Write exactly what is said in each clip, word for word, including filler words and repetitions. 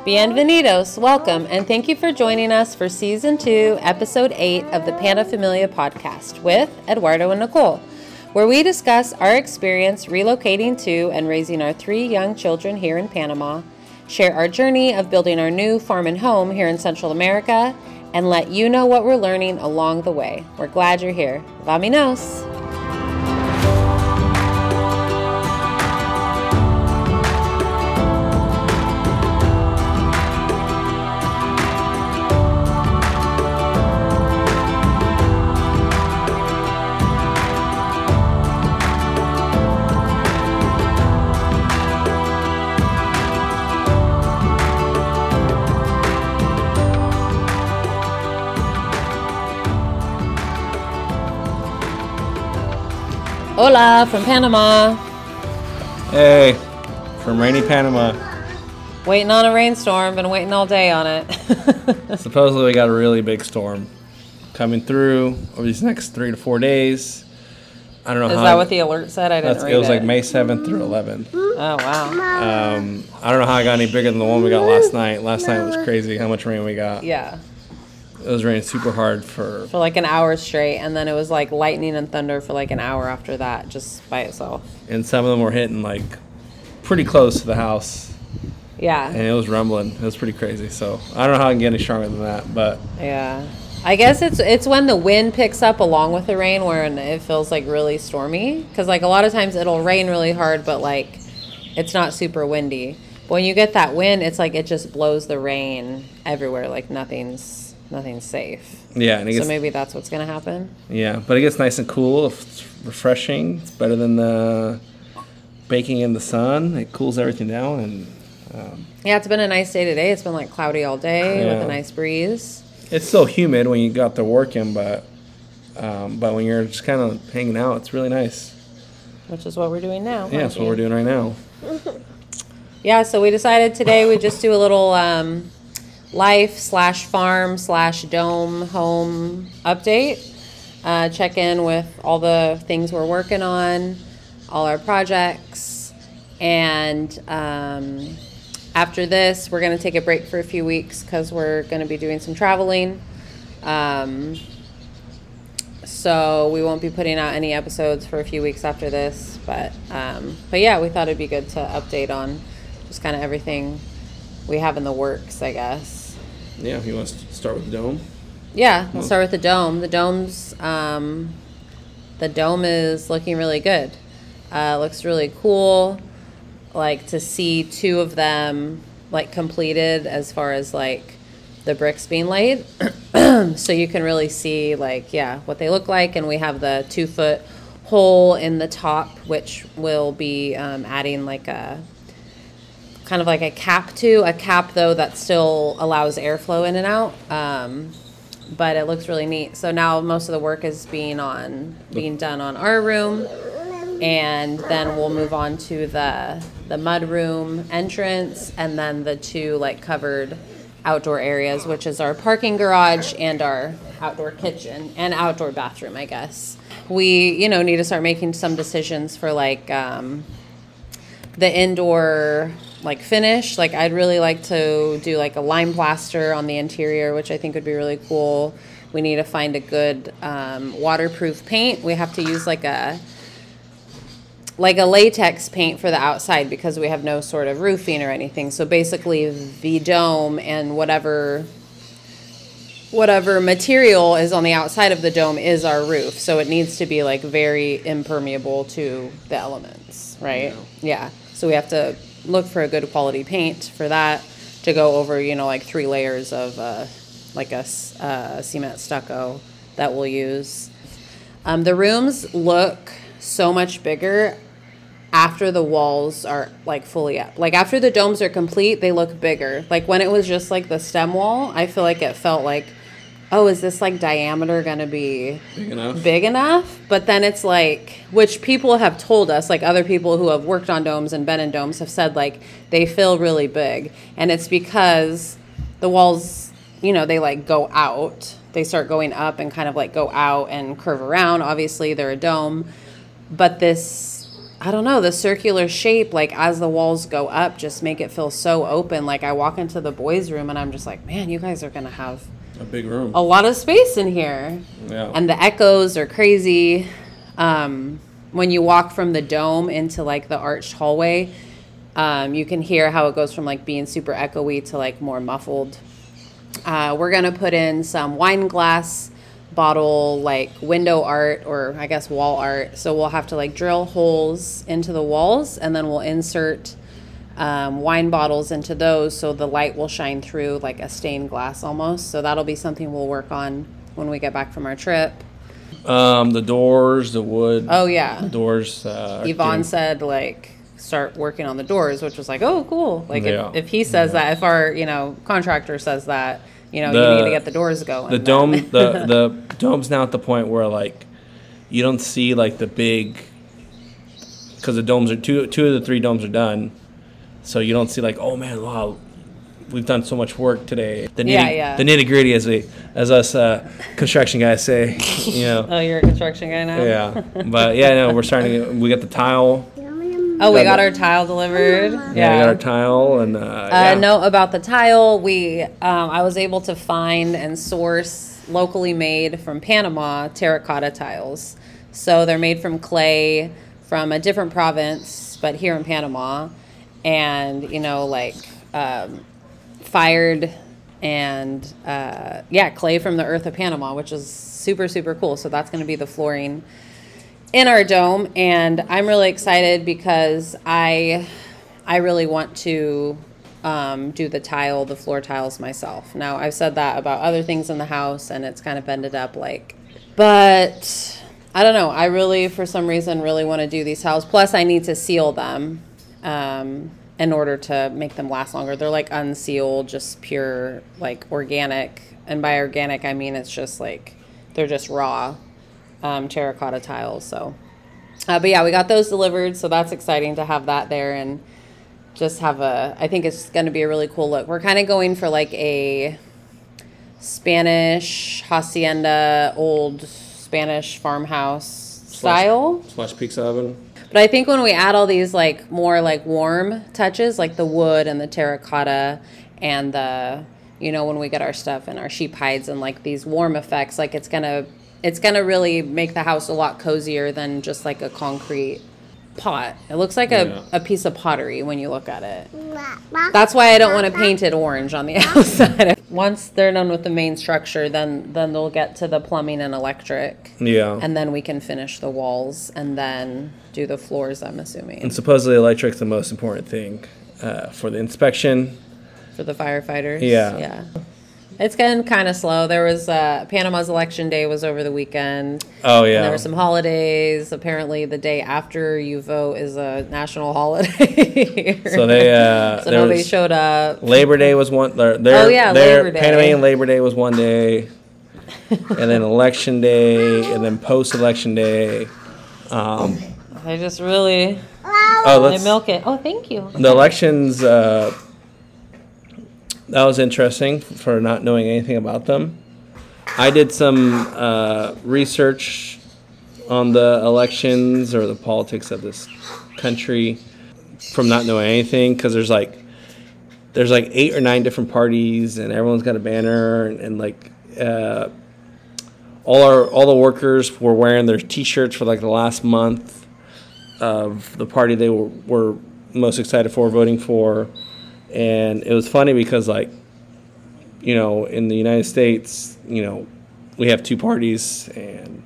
Bienvenidos, welcome, and thank you for joining us for Season two, Episode eight of the Panda Familia podcast with Eduardo and Nicole, where we discuss our experience relocating to and raising our three young children here in Panama, share our journey of building our new farm and home here in Central America, and let you know what we're learning along the way. We're glad you're here. Vaminos! Hola from Panama. Hey, from rainy Panama. Waiting on a rainstorm, been waiting all day on it. Supposedly we got a really big storm coming through over these next three to four days. I don't know Is how. Is that what the alert said? I didn't read it. It was like May seventh through eleventh. Oh, wow. Um, I don't know how I got any bigger than the one we got last night. Last night was crazy how much rain we got. Yeah. It was raining super hard for... For like an hour straight, and then it was like lightning and thunder for like an hour after that, just by itself. And some of them were hitting like pretty close to the house. Yeah. And it was rumbling. It was pretty crazy. So I don't know how I can get any stronger than that, but... Yeah. I guess it's it's when the wind picks up along with the rain where it feels like really stormy. Because like a lot of times it'll rain really hard, but like it's not super windy. But when you get that wind, it's like it just blows the rain everywhere. Like nothing's... Nothing's safe. Yeah, and it gets, so maybe that's what's going to happen. Yeah, but it gets nice and cool. It's refreshing. It's better than the baking in the sun. It cools everything down. And um, yeah, it's been a nice day today. It's been like cloudy all day yeah. with a nice breeze. It's still humid when you got to working, but um, but when you're just kind of hanging out, it's really nice. Which is what we're doing now. Yeah, that's what we're doing right now. Yeah, so we decided today we'd just do a little. Um, life slash farm slash dome home update. Uh, check in with all the things we're working on, all our projects. And um, after this, we're going to take a break for a few weeks because we're going to be doing some traveling. Um, so we won't be putting out any episodes for a few weeks after this. But, um, but yeah, we thought it'd be good to update on just kind of everything we have in the works, I guess. Yeah, you want to start with the dome? Yeah, we'll start with the dome. The dome's, um, the dome is looking really good. Uh, looks really cool. Like to see two of them like completed as far as like the bricks being laid, so you can really see like yeah what they look like. And we have the two foot hole in the top, which will be um, adding like a. kind of like a cap to a cap though that still allows airflow in and out, um, but it looks really neat. So now most of the work is being on being done on our room, and then we'll move on to the the mud room entrance, and then the two like covered outdoor areas, which is our parking garage and our outdoor kitchen and outdoor bathroom. I guess we you know need to start making some decisions for like um, the indoor like finish. Like I'd really like to do like a lime plaster on the interior, which I think would be really cool. We need to find a good um, waterproof paint. We have to use like a like a latex paint for the outside because we have no sort of roofing or anything. So basically the dome and whatever whatever material is on the outside of the dome is our roof. So it needs to be like very impermeable to the elements, right? Yeah. So we have to look for a good quality paint for that to go over, you know, like three layers of uh, like a uh, cement stucco that we'll use. Um, the rooms look so much bigger after the walls are like fully up. Like after the domes are complete, they look bigger. Like when it was just like the stem wall, I feel like it felt like, oh, is this like diameter going to be big enough? Big enough? But then it's like, which people have told us, like other people who have worked on domes and been in domes have said like they feel really big. And it's because the walls, you know, they like go out. They start going up and kind of like go out and curve around. Obviously they're a dome. But this I don't know, the circular shape, like as the walls go up, just make it feel so open. Like I walk into the boys' room and I'm just like, man, you guys are going to have a big room, a lot of space in here. Yeah. And the echoes are crazy. Um, when you walk from the dome into like the arched hallway, um, you can hear how it goes from like being super echoey to like more muffled. Uh, we're going to put in some wine glass bottle like window art, or I guess wall art. So we'll have to like drill holes into the walls, and then we'll insert um, wine bottles into those so the light will shine through like a stained glass almost. So that'll be something we'll work on when we get back from our trip. Um, the doors, the wood. Oh yeah, the doors. Uh, Yvonne getting... said like start working on the doors, which was like, oh cool. Like yeah. if, if he says yeah. that, if our you know contractor says that, you know, the, you need to get the doors going. The dome, the, the dome's now at the point where like you don't see like the big, because the domes are two, two of the three domes are done, so you don't see like, oh man, wow, we've done so much work today. The nitty, yeah, yeah. The nitty gritty, as we, as us uh, construction guys say, you know. Oh, you're a construction guy now. Yeah, but yeah, no, we're starting to get, we got the tile. Oh, we got our tile delivered. Yeah, yeah, we got our tile and. Uh, uh, yeah. Note about the tile: we, um, I was able to find and source locally made from Panama terracotta tiles. So they're made from clay from a different province, but here in Panama, and you know, like um, fired and uh, yeah, clay from the earth of Panama, which is super super cool. So that's going to be the flooring in our dome, and I'm really excited because I I really want to um, do the tile, the floor tiles myself. Now, I've said that about other things in the house, and it's kind of ended up like, but I don't know. I really, for some reason, really want to do these tiles. Plus, I need to seal them um, in order to make them last longer. They're like unsealed, just pure, like organic. And by organic, I mean it's just like, they're just raw. Um, terracotta tiles. So, uh, but yeah, we got those delivered. So that's exciting to have that there and just have a, I think it's going to be a really cool look. We're kind of going for like a Spanish hacienda, old Spanish farmhouse style. Slash pizza oven. But I think when we add all these like more like warm touches, like the wood and the terracotta and the, you know, when we get our stuff and our sheep hides and like these warm effects, like it's going to, It's going to really make the house a lot cozier than just like a concrete pot. It looks like yeah. a, a piece of pottery when you look at it. That's why I don't want to paint it orange on the outside. Once they're done with the main structure, then then they'll get to the plumbing and electric. Yeah. And then we can finish the walls and then do the floors, I'm assuming. And supposedly electric's the most important thing uh, for the inspection. For the firefighters. Yeah. Yeah. It's getting kind of slow. There was uh, Panama's election day was over the weekend. Oh yeah. And there were some holidays. Apparently, the day after you vote is a national holiday. So they. Uh, so nobody showed up. Labor Day was one. Their, their, oh yeah, their Labor Day. Panamanian Labor Day was one day, and then Election Day, and then post-election day. Um, they just really. Oh, let's, they milk it. Oh, thank you. The elections. Uh, That was interesting for not knowing anything about them. I did some uh, research on the elections or the politics of this country from not knowing anything, because there's like there's like eight or nine different parties and everyone's got a banner and, and like uh, all our all the workers were wearing their T-shirts for like the last month of the party they were, were most excited for, voting for. And it was funny because, like, you know, in the United States, you know, we have two parties, and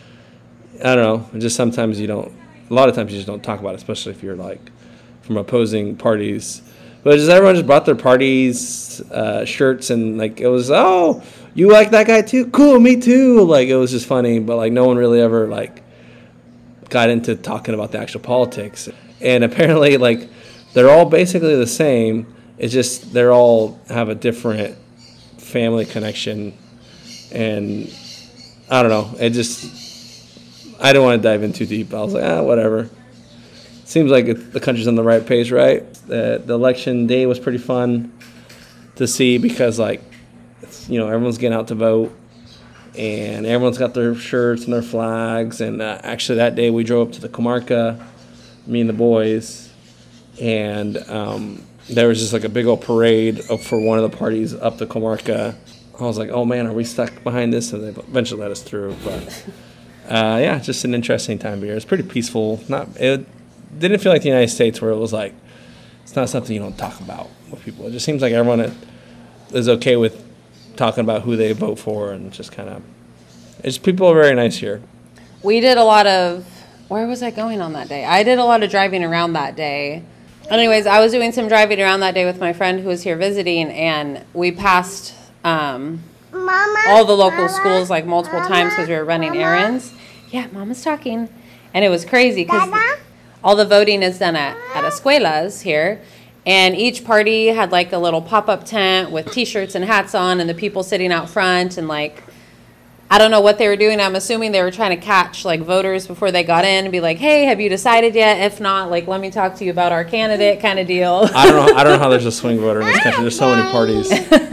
I don't know, just sometimes you don't, a lot of times you just don't talk about it, especially if you're, like, from opposing parties. But just everyone just brought their parties, uh, shirts, and, like, it was, oh, you like that guy too? Cool, me too. Like, it was just funny, but, like, no one really ever, like, got into talking about the actual politics. And apparently, like, they're all basically the same. It's just they're all have a different family connection, and I don't know. It just I don't want to dive in too deep. I was like, ah, whatever. Seems like it, the country's on the right pace, right? The, the election day was pretty fun to see because, like, it's, you know, everyone's getting out to vote, and everyone's got their shirts and their flags. And uh, actually, that day we drove up to the Comarca me and the boys, and um, there was just like a big old parade for one of the parties up the Comarca. I was like, oh man, are we stuck behind this? And they eventually let us through. But uh, yeah, just an interesting time of year. It's pretty peaceful. Not it didn't feel like the United States where it was like it's not something you don't talk about with people. It just seems like everyone is okay with talking about who they vote for, and just kind of it's people are very nice here. We did a lot of where was I going on that day? I did a lot of driving around that day. Anyways, I was doing some driving around that day with my friend who was here visiting, and we passed um, Mama, all the local Mama, schools like multiple Mama, times because we were running Mama. errands. Yeah, Mama's talking. And it was crazy because all the voting is done at, at escuelas here. And each party had like a little pop-up tent with T-shirts and hats on, and the people sitting out front, and like, I don't know what they were doing. I'm assuming they were trying to catch like voters before they got in and be like, hey, have you decided yet? If not, like, let me talk to you about our candidate kind of deal. I don't know. I don't know how there's a swing voter in this country. There's so many parties.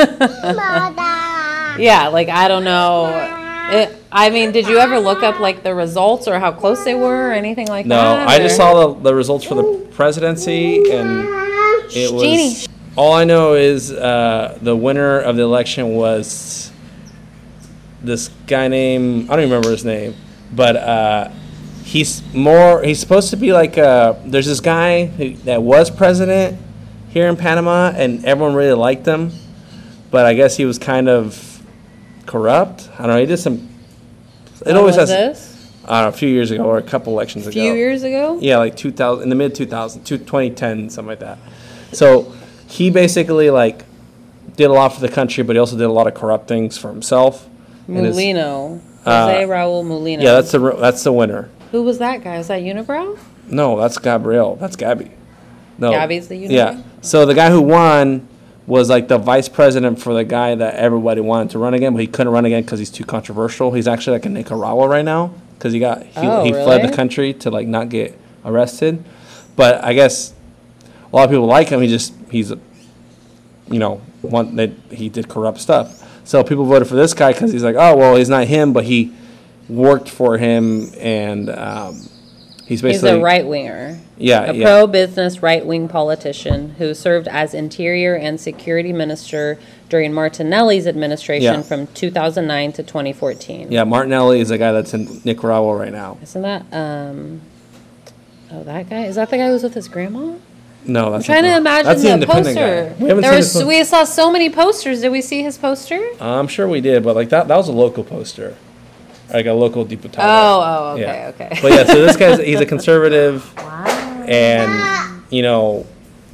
Yeah, like, I don't know. It, I mean, did you ever look up like the results or how close they were or anything like no, that? No, I just saw the, the results for the presidency, and it was. Jeannie. All I know is uh, the winner of the election was this guy named, I don't even remember his name, but uh, he's more, he's supposed to be like, uh, there's this guy who, that was president here in Panama, and everyone really liked him, but I guess he was kind of corrupt. I don't know, he did some, it When always was has, this? I don't know, a few years ago or a couple elections A ago. few years ago? Yeah, like two thousand, in the mid two thousands, twenty ten, something like that. So he basically like did a lot for the country, but he also did a lot of corrupt things for himself. Mulino. His, uh, Jose Raul Mulino. Yeah, that's the that's the winner. Who was that guy? Was that Unibrow? No, that's Gabriel. That's Gabby. No, Gabby's the Unibrow? Yeah. So the guy who won was like the vice president for the guy that everybody wanted to run again, but he couldn't run again because he's too controversial. He's actually like in Nicaragua right now because he got he, oh, he really? fled the country to like not get arrested. But I guess a lot of people like him. He just he's, you know, one that he did corrupt stuff. So people voted for this guy because he's like, oh, well, he's not him, but he worked for him, and um, he's basically... He's a right-winger. Yeah, A yeah. pro-business right-wing politician who served as Interior and Security Minister during Martinelli's administration Yeah. from two thousand nine to twenty fourteen. Yeah, Martinelli is a guy that's in Nicaragua right now. Isn't that... Um, oh, that guy? Is that the guy who was with his grandma? No, that's I'm trying not to the- imagine that's the the independent poster. guy. We haven't There seen was, this one. we saw so many posters. Did we see his poster? Uh, I'm sure we did, but like that, that was a local poster, like a local diputado. Oh, oh, okay, Yeah. okay. But yeah, so this guy's he's a conservative, Wow. and you know,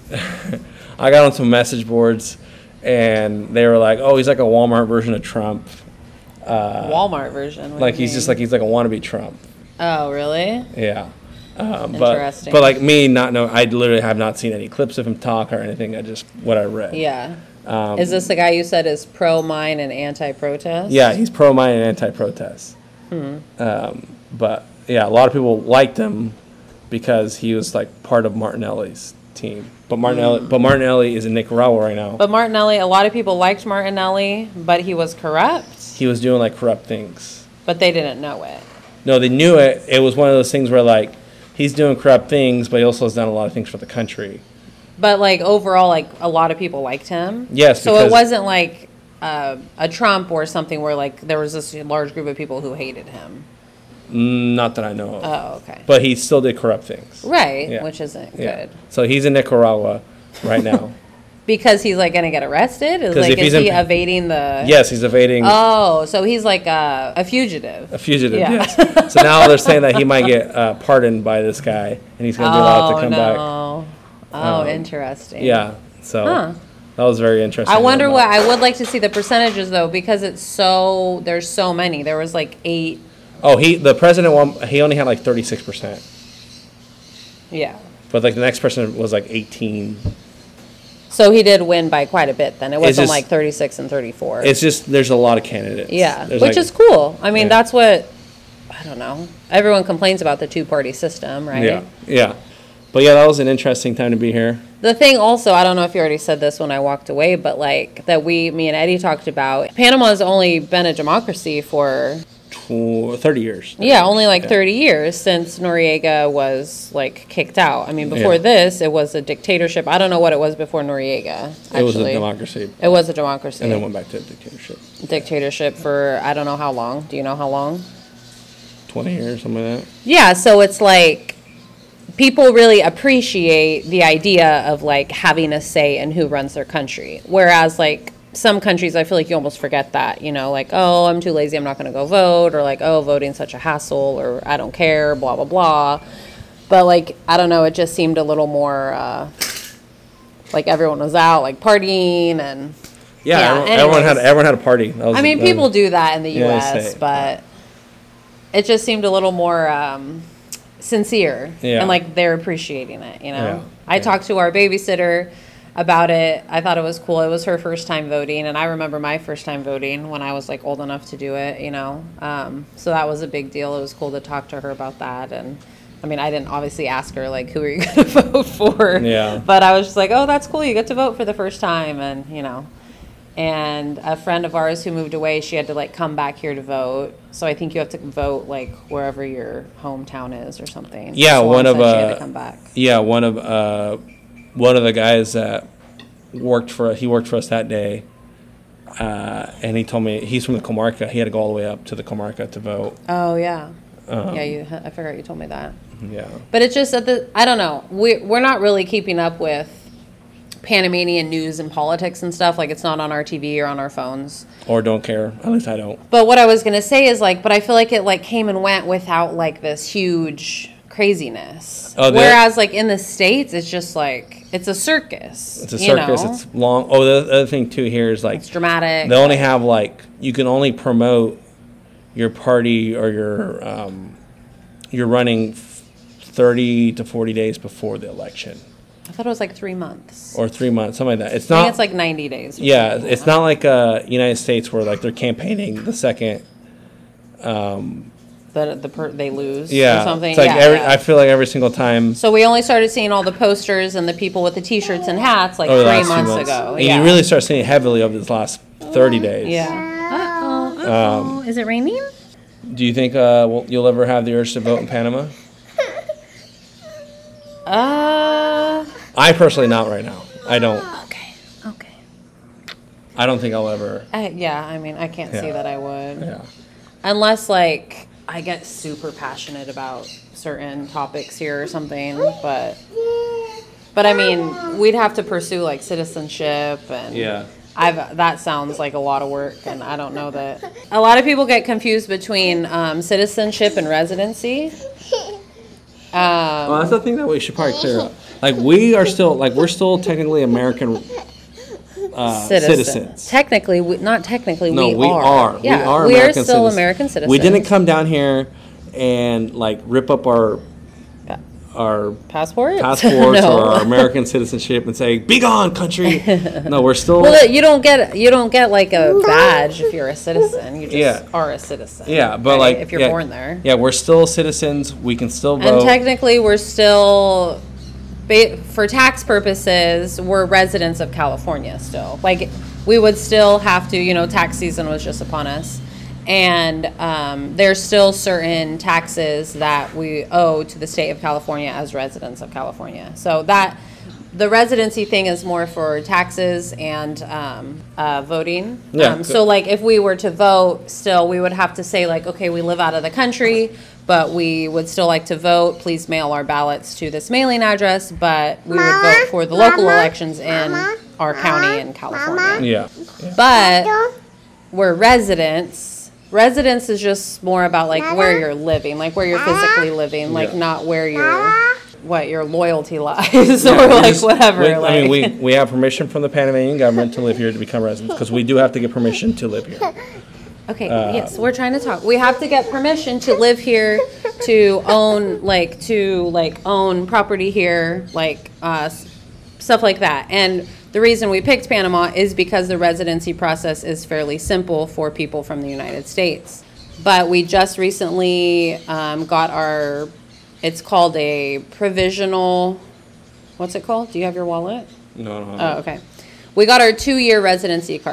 I got on some message boards, and they were like, "Oh, he's like a Walmart version of Trump." Uh, Walmart version. What do like you he's mean? just like he's like a wannabe Trump. Oh, really? Yeah. Uh, but, Interesting. but like me not know, I literally have not seen any clips of him talk or anything. I just what I read. Yeah. Um, Is this the guy you said is pro-mine and anti-protest? Yeah, he's pro-mine and anti-protest. Hmm. Um, but yeah, a lot of people liked him because he was like part of Martinelli's team. But Martinelli, but Martinelli is in Nicaragua right now. But Martinelli, a lot of people liked Martinelli, but he was corrupt, He was doing like corrupt things. but they didn't know it. No, they knew it. It was one of those things where like he's doing corrupt things, but he also has done a lot of things for the country. But like overall, like a lot of people liked him. Yes, So it because- wasn't like uh, a Trump or something where like there was this large group of people who hated him. Mm, Not that I know of. Oh, okay. But he still did corrupt things. Right, Yeah. which isn't Yeah. good. So he's in Nicaragua right now. Because he's like going to get arrested? Is 'Cause like if is he's he in- evading the Yes, he's evading Oh, so he's like a, a fugitive. a fugitive. Yeah. Yes. So now they're saying that he might get uh, pardoned by this guy, and he's going to be allowed to come no. back. Oh, Um, interesting. Yeah. So Huh. that was very interesting. I wonder But- what I would like to see the percentages though, because it's so there's so many. There was like eight. Oh, he the president won. He only had like thirty-six percent, Yeah. but like the next person was like eighteen. So he did win by quite a bit. Then it wasn't just- like thirty-six and thirty-four. It's just there's a lot of candidates. yeah, There's, which like- is cool. I mean, Yeah. that's what I don't know. Everyone complains about the two-party system, right? Yeah, yeah. But yeah, that was an interesting time to be here. The thing also, I don't know if you already said this when I walked away, but like that we, me and Eddie talked about, Panama's only been a democracy for tw- thirty years. Yeah, only like Yeah. thirty years since Noriega was like kicked out. I mean, before Yeah. this, it was a dictatorship. I don't know what it was before Noriega. Actually. It was a democracy. It was a democracy. And then went back to a dictatorship. Dictatorship for I don't know how long. Do you know how long? twenty years, something like that. Yeah, so it's like people really appreciate the idea of like having a say in who runs their country. Whereas like some countries, I feel like you almost forget that, you know, like, oh, I'm too lazy, I'm not going to go vote, or like, oh, voting's such a hassle, or I don't care, blah, blah, blah. But like, I don't know, it just seemed a little more uh, like everyone was out, like partying and. Yeah, Yeah, everyone, everyone had anyways. everyone had a party. That was, I mean, that was- people do that in the Yeah, U they S, say, but it just seemed a little more um, sincere Yeah. and like they're appreciating it, you know? Yeah, I yeah. talked to our babysitter about it. I thought it was cool. It was her first time voting, and I remember my first time voting when I was like old enough to do it, you know? Um, so that was a big deal. It was cool to talk to her about that. And I mean, I didn't obviously ask her, like, who are you going to vote for? Yeah. But I was just like, oh, that's cool. You get to vote for the first time, and, you know. And a friend of ours who moved away, she had to like come back here to vote. So I think you have to vote like wherever your hometown is or something. Yeah, So one Mom of said she had uh, to come back. yeah, one of uh, one of the guys that worked for he worked for us that day, uh, and he told me he's from the Comarca. He had to go all the way up to the Comarca to vote. Oh yeah, Um, yeah. You, I forgot you told me that. Yeah, But it's just that the I don't know. We we're not really keeping up with Panamanian news and politics and stuff. Like it's not on our T V or on our phones. or don't care. At least I don't. But what I was gonna say is like, but I feel like it like came and went without like this huge craziness. Oh, the- Whereas like in the States, it's just like it's a circus. It's a you circus. know? It's long. Oh, the other thing too here is like It's dramatic. they only have like you can only promote your party or your um, you're running thirty to forty days before the election I thought it was like three months. or three months, something like that. It's I not. think it's like ninety days. or Yeah, something. it's not like uh, United States where like they're campaigning the second. the the per, they lose. Yeah, or something. it's like yeah, every. yeah. I feel like every single time So we only started seeing all the posters and the people with the T-shirts and hats like over the three last few months, months, ago. and yeah. you really start seeing it heavily over this last thirty days. Yeah. Uh-oh. Uh-oh. Is it raining? Do you think uh, well, you'll ever have the urge to vote in Panama? Uh. I personally not right now. I don't. Okay. Okay. I don't think I'll ever. I, yeah. I mean, I can't see Yeah. that I would. Yeah. Unless like I get super passionate about certain topics here or something, but but I mean we'd have to pursue like citizenship and Yeah. I've that sounds like a lot of work and I don't know that a lot of people get confused between um, citizenship and residency. Um, Well, that's the thing that we should probably clear up. Like we are still like we're still technically American uh, citizen. citizens. Technically, we, not technically, No, we, we are. are. Yeah, we are we American are still citizens. American citizens. We didn't come down here and like rip up our Pa- our passports. passports No. or our American citizenship and say, "Be gone, country." No, we're still. Well, you don't get you don't get like a badge if you're a citizen. You just Yeah. are a citizen. yeah, but right? like if you're yeah, born there. Yeah, we're still citizens. We can still vote. And technically, we're still, ba- for tax purposes, we're residents of California still. Like, we would still have to, you know, tax season was just upon us. And um, there's still certain taxes that we owe to the state of California as residents of California. So that, the residency thing is more for taxes and um, uh, voting. Yeah, Um, good. so like if we were to vote still, we would have to say like, okay, we live out of the country, but we would still like to vote. Please mail our ballots to this mailing address, but we would Mama, vote for the local Mama, elections in Mama, our county in Mama, California. Yeah. yeah. But we're residents. Residence is just more about like where you're living, like where you're physically living, like Yeah. not where your what your loyalty lies Yeah, or we like just- whatever. we- like. I mean, we, we have permission from the Panamanian government to live here to become residents because we do have to get permission to live here. Okay, Uh, yes, we're trying to talk. We have to get permission to live here, to own, like, to, like, own property here, like, uh, s- stuff like that. And the reason we picked Panama is because the residency process is fairly simple for people from the United States. But we just recently um, got our, it's called a provisional, what's it called? Do you have your wallet? No, no, Oh, okay. We got our two-year residency card.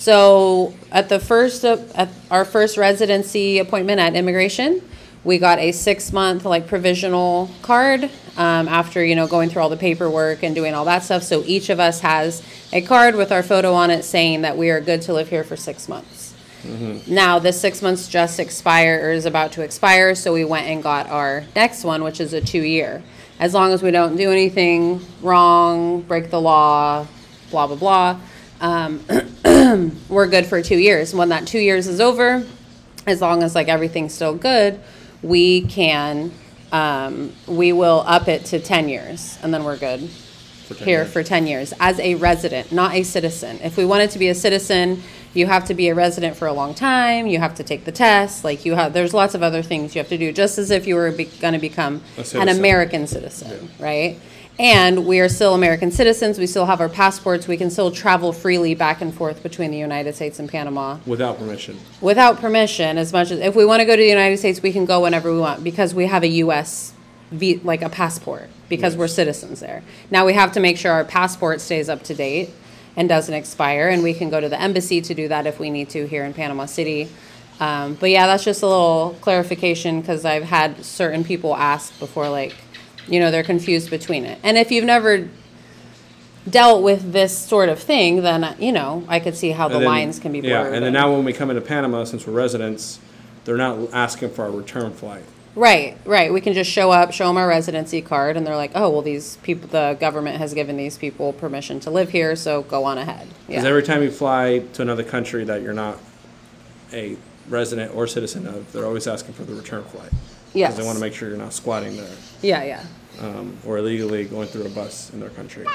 So at the first, uh, at our first residency appointment at immigration, we got a six-month like provisional card um, after, you know, going through all the paperwork and doing all that stuff. So each of us has a card with our photo on it saying that we are good to live here for six months. Mm-hmm. Now, this six months just expired or is about to expire, so we went and got our next one, which is a two-year. As long as we don't do anything wrong, break the law, blah, blah, blah, um, we're good for two years. When that two years is over, as long as like everything's still good, we can, um, we will up it to ten years, and then we're good for here years. For ten years as a resident, not a citizen. If we wanted to be a citizen, you have to be a resident for a long time. You have to take the test. Like you have, there's lots of other things you have to do, just as if you were be, going to become an American citizen, yeah. right? And we are still American citizens. We still have our passports. We can still travel freely back and forth between the United States and Panama. Without permission. Without permission, as much as, if we want to go to the United States, we can go whenever we want because we have a U S, v, like a passport, because yes. we're citizens there. Now we have to make sure our passport stays up to date and doesn't expire, and we can go to the embassy to do that if we need to here in Panama City. Um, but yeah, that's just a little clarification because I've had certain people ask before, like, you know, they're confused between it. And if you've never dealt with this sort of thing, then, you know, I could see how the then, lines can be blurred. Yeah, and then now when we come into Panama, since we're residents, they're not asking for our return flight. Right, right. We can just show up, show them our residency card, and they're like, oh, well, these people, the government has given these people permission to live here, so go on ahead. Because yeah. every time you fly to another country that you're not a resident or citizen of, they're always asking for the return flight. Yes. Because they want to make sure you're not squatting there. Yeah, yeah. Um, or illegally going through a bus in their country.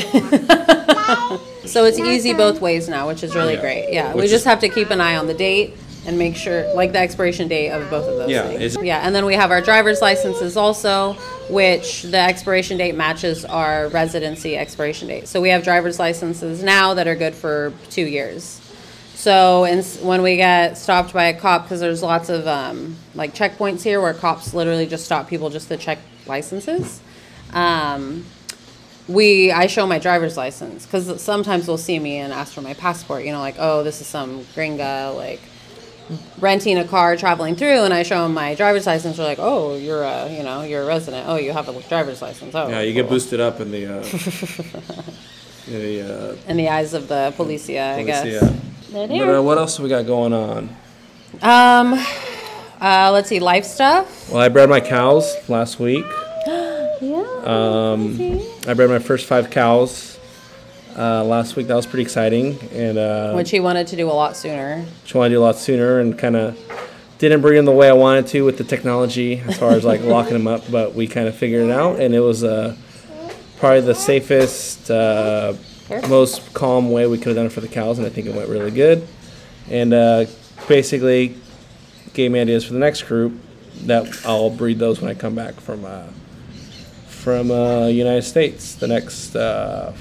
So it's easy both ways now, which is really yeah. great. Yeah, which we just is, have to keep an eye on the date and make sure, like the expiration date of both of those yeah, things. Yeah, and then we have our driver's licenses also, which the expiration date matches our residency expiration date. So we have driver's licenses now that are good for two years. So in, when we get stopped by a cop, because there's lots of um, like checkpoints here where cops literally just stop people just to check licenses. Um, we I show my driver's license because sometimes they'll see me and ask for my passport. You know, like, oh, this is some gringa like renting a car traveling through, and I show them my driver's license. They're like, oh, you're a you know you're a resident. Oh, you have a driver's license. Oh, yeah, you cool. get boosted up in the uh, in the uh, in the eyes of the policia, I guess. Yeah. But uh, what else have we got going on? Um, uh, let's see, life stuff. Well, I bred my cows last week. yeah. Um, I bred my first five cows uh, last week. That was pretty exciting, and uh, which he wanted to do a lot sooner. Which I wanted to do a lot sooner, and kind of didn't breed them the way I wanted to with the technology as far as like locking them up. But we kind of figured it out, and it was uh, probably the safest. Uh, most calm way we could have done it for the cows, and I think it went really good. And uh, basically gave me ideas for the next group that I'll breed those when I come back from uh, from uh, United States. The next uh,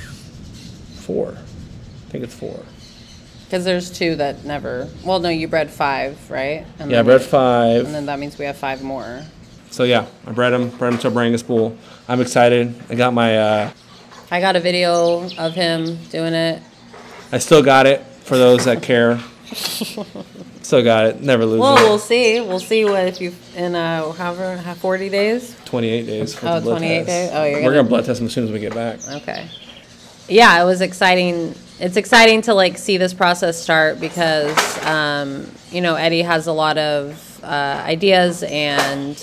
four, I think it's four. Because there's two that never. Well, no, you bred five, right? And yeah, I bred five. And then that means we have five more. So yeah, I bred them, bred them to a Brangus bull. I'm excited. I got my. Uh, I got a video of him doing it. I still got it for those that care. Still got it. Never lose well, it. Well, we'll see. We'll see what if you in uh however forty days. twenty-eight days. For oh, the blood twenty-eight test. days. Oh, you're. We're gonna, gonna blood test them as soon as we get back. Okay. Yeah, it was exciting. It's exciting to like see this process start because um, you know Eddie has a lot of uh, ideas and.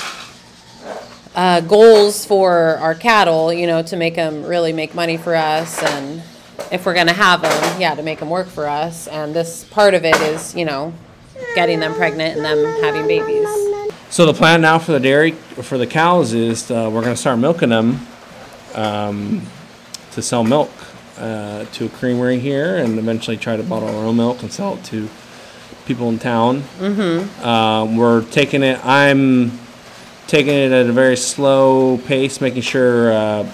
Uh, goals for our cattle, you know, to make them really make money for us, and if we're going to have them, yeah, to make them work for us. And this part of it is, you know, getting them pregnant and them having babies. So the plan now for the dairy, for the cows, is uh, we're going to start milking them um, to sell milk uh, to a creamery here, and eventually try to bottle our own milk and sell it to people in town. Mm-hmm. Um, we're taking it. I'm. Taking it at a very slow pace, making sure uh,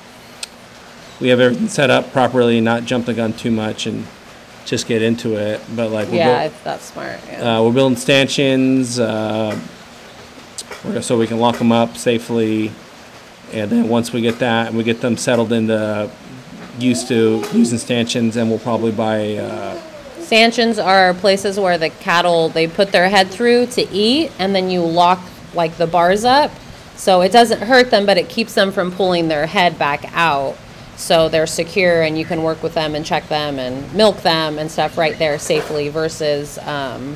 we have everything set up properly, not jump the gun too much, and just get into it. But like, yeah, we're bu- that's smart. Yeah. Uh, we're building stanchions uh, so we can lock them up safely, and then once we get that and we get them settled into used to using stanchions, then we'll probably buy uh, Stanchions are places where the cattle, they put their head through to eat, and then you lock like the bars up. So it doesn't hurt them, but it keeps them from pulling their head back out. So they're secure, and you can work with them and check them and milk them and stuff right there safely versus um,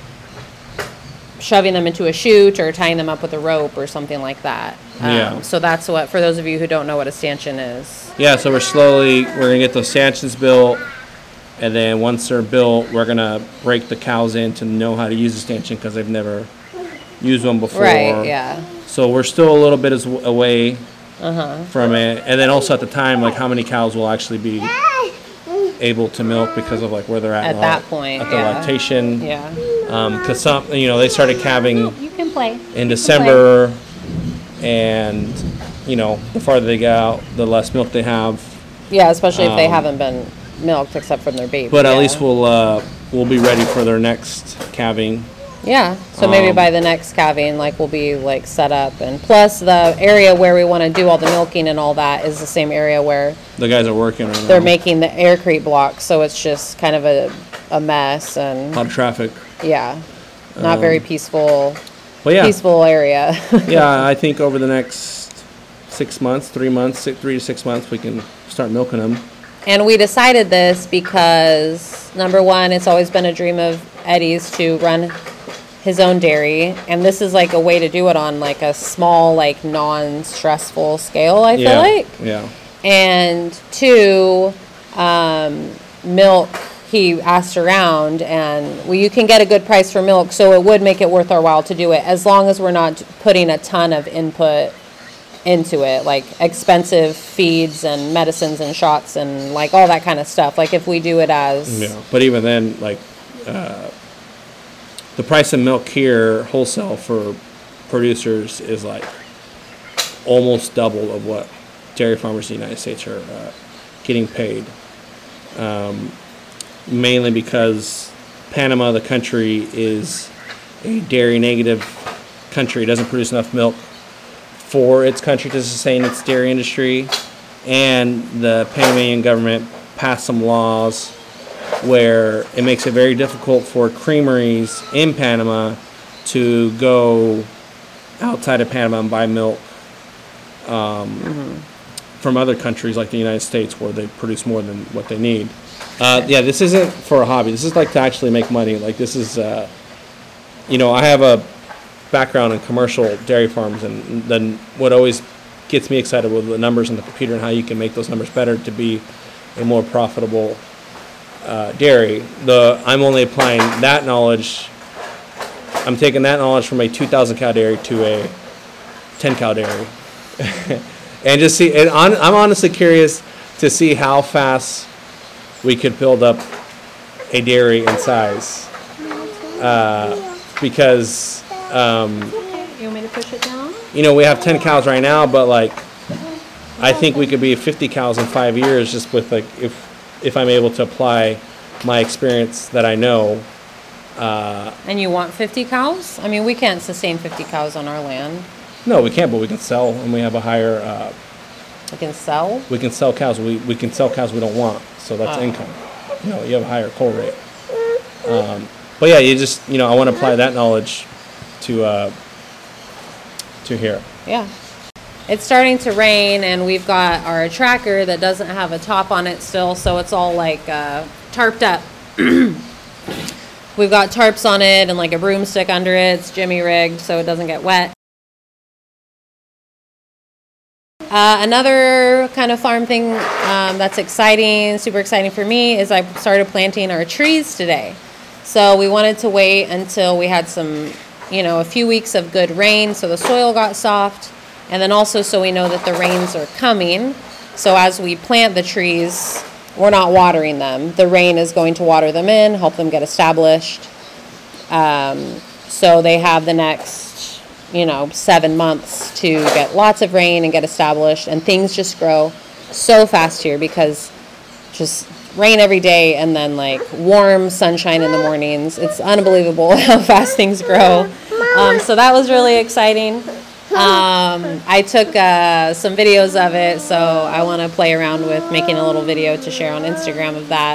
shoving them into a chute or tying them up with a rope or something like that. Um, Yeah. So that's what, for those of you who don't know what a stanchion is. Yeah, so we're slowly, we're going to get those stanchions built. And then once they're built, we're going to break the cows in to know how to use a stanchion because they've never used one before. Right, yeah. So we're still a little bit as away Uh-huh. from it. And then also at the time, like how many cows will actually be able to milk because of like where they're at. At in that la- point, At the yeah. lactation. Yeah. Because some, you know, they started calving You can play. in December. And, you know, the farther they get out, the less milk they have. Yeah, especially if they Um, haven't been milked except from their baby. But at yeah. least we'll uh, we'll be ready for their next calving. Yeah, so maybe Um, by the next calving, like, we'll be, like, set up. And plus, the area where we want to do all the milking and all that is the same area where The guys are working right now. they're making the aircrete blocks, so it's just kind of a, a mess. a And, lot of traffic. yeah, not very peaceful, But yeah, peaceful area. yeah. I think over the next six months, three months, six, three to six months, we can start milking them. And we decided this because, number one, it's always been a dream of Eddie's to run his own dairy, and this is like a way to do it on like a small, like non-stressful scale, I feel Yeah, like. yeah. And two, um, milk, he asked around, and well, you can get a good price for milk, so it would make it worth our while to do it, as long as we're not putting a ton of input into it, like expensive feeds and medicines and shots and like all that kind of stuff. Like if we do it as Yeah, but even then, like, uh, the price of milk here, wholesale for producers, is like almost double of what dairy farmers in the United States are uh, getting paid. Um, mainly because Panama, the country, is a dairy negative country. It doesn't produce enough milk for its country to sustain its dairy industry. And the Panamanian government passed some laws where it makes it very difficult for creameries in Panama to go outside of Panama and buy milk um, mm-hmm. from other countries like the United States where they produce more than what they need. Uh, yeah, this isn't for a hobby. This is like to actually make money. Like this is, uh, you know, I have a background in commercial dairy farms, and then what always gets me excited with the numbers on the computer and how you can make those numbers better to be a more profitable Uh, dairy. The I'm only applying that knowledge. I'm taking that knowledge from a two thousand cow dairy to a ten cow dairy, and just see. And on, I'm honestly curious to see how fast we could build up a dairy in size, uh, because um, You want me to push it down? you know we have ten cows right now, but like I think we could be fifty cows in five years just with like if. if I'm able to apply my experience that I know. Uh, And you want fifty cows? I mean, we can't sustain fifty cows on our land. no, we can't, but we can sell, and we have a higher, uh, We can sell? we can sell cows. We, we can sell cows we don't want, so that's Oh. income. You know, you have a higher cull rate. Um, but yeah, you just, you know, I want to apply that knowledge to, uh, to here. Yeah. It's starting to rain, and we've got our tracker that doesn't have a top on it still, so it's all like uh, tarped up. We've got tarps on it and like a broomstick under it. It's jimmy rigged so it doesn't get wet. Uh, another kind of farm thing um, that's exciting, super exciting for me, is I started planting our trees today. So we wanted to wait until we had some, you know, a few weeks of good rain so the soil got soft. And then also so we know that the rains are coming. So as we plant the trees, we're not watering them. The rain is going to water them in, help them get established. Um, so they have the next, you know, seven months to get lots of rain and get established. And things just grow so fast here because just rain every day and then like warm sunshine in the mornings. It's unbelievable how fast things grow. Um, so that was really exciting. Um, I took uh, some videos of it, so I want to play around with making a little video to share on Instagram of that.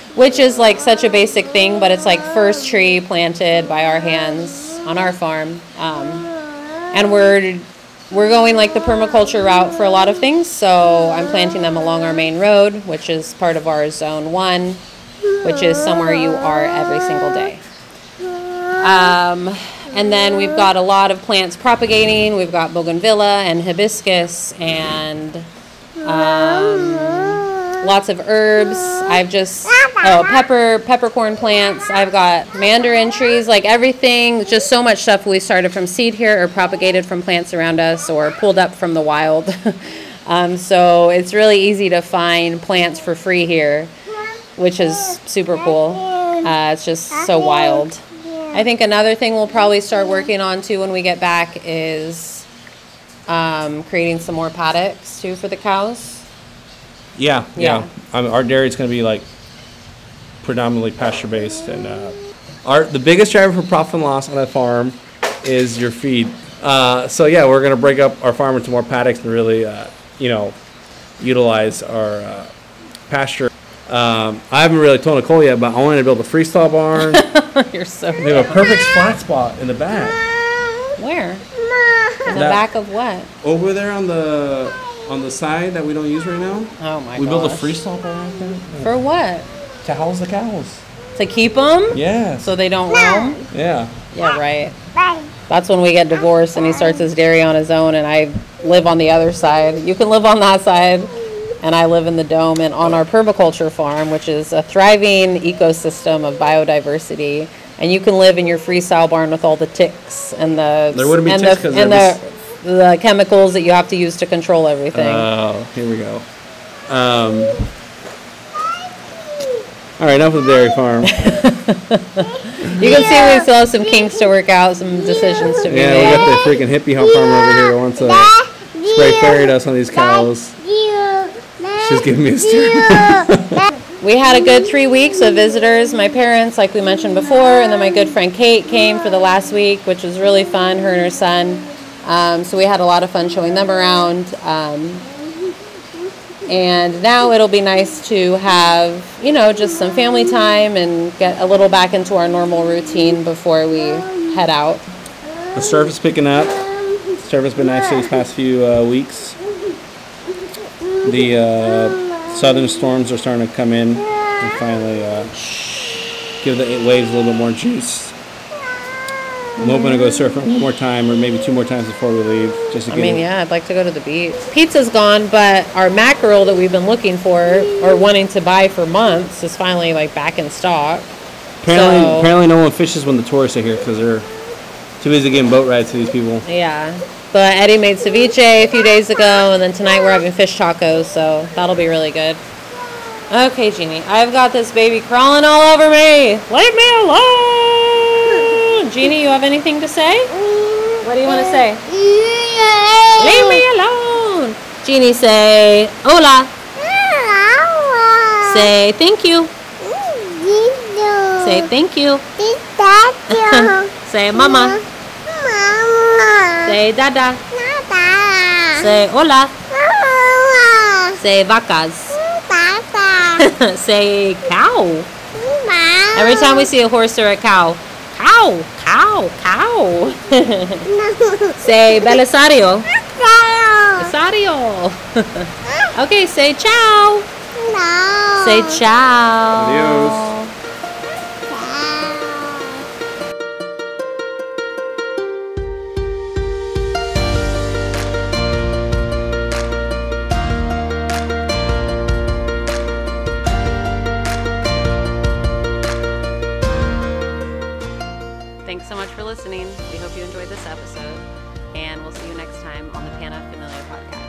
which is like such a basic thing, but it's like first tree planted by our hands on our farm. Um, and we're we're going like the permaculture route for a lot of things. So I'm planting them along our main road, which is part of our zone one, which is somewhere you are every single day. Um, and then we've got a lot of plants propagating. We've got bougainvillea and hibiscus and um, lots of herbs. I've just, oh, pepper, peppercorn plants. I've got mandarin trees, like everything, just so much stuff we started from seed here or propagated from plants around us or pulled up from the wild. um, so it's really easy to find plants for free here, which is super cool. Uh, it's just so wild. I think another thing we'll probably start working on too when we get back is um, creating some more paddocks too for the cows. Yeah, yeah. Yeah. I mean, our dairy is going to be like predominantly pasture based, and uh, our the biggest driver for profit and loss on a farm is your feed. Uh, so yeah, we're going to break up our farm into more paddocks and really, uh, you know, utilize our uh, pasture. Um, I haven't really told Nicole yet, but I wanted to build a freestyle barn. You're so We have a perfect flat spot in the back. Where? In the That- back of what? Over there on the on the side that we don't use right now. Oh my god. We built a freestyle barn out there For what? to house the cows. To keep them? Yeah. So they don't roam? Yeah. Yeah, right. That's when we get divorced and he starts his dairy on his own and I live on the other side. You can live on that side and I live in the dome and on our permaculture farm, which is a thriving ecosystem of biodiversity. And you can live in your freestyle barn with all the ticks and the There wouldn't be and ticks the, 'cause and there the, the chemicals that you have to use to control everything. Oh, here we go. Um, all right, enough of the dairy farm. You can see we still have some kinks to work out, some decisions to be Yeah, we made. got the freaking hippie hop farmer over here who wants to spray fairy dust on these cows. She's giving me a stare. We had a good three weeks of visitors, my parents, like we mentioned before, and then my good friend Kate came for the last week, which was really fun, her and her son. Um, so we had a lot of fun showing them around. Um, and now it'll be nice to have, you know, just some family time and get a little back into our normal routine before we head out. The surf is picking up. The surf has been nice these past few uh, weeks. The uh, southern storms are starting to come in and finally uh, give the waves a little bit more juice. I'm hoping to go surfing one more time or maybe two more times before we leave. Just to I get mean, it. yeah, I'd like to go to the beach. Pizza's gone, but our mackerel that we've been looking for or wanting to buy for months is finally like back in stock. Apparently, So- apparently no one fishes when the tourists are here because they're too busy getting boat rides to these people. Yeah. But Eddie made ceviche a few days ago, and then tonight we're having fish tacos, so that'll be really good. Okay, Jeannie, I've got this baby crawling all over me. Leave me alone! Jeannie, you have anything to say? What do you want to say? Leave me alone! Jeannie, say hola. Say thank you. Say thank you. Say mama. Say dada. Say hola. Say vacas. Say cow. Every time we see a horse or a cow, cow, cow, cow. Say belisario. Belisario. Okay, say ciao. Say ciao. Adios. Thanks so much for listening. We hope you enjoyed this episode, and we'll see you next time on the Pana Familia Podcast.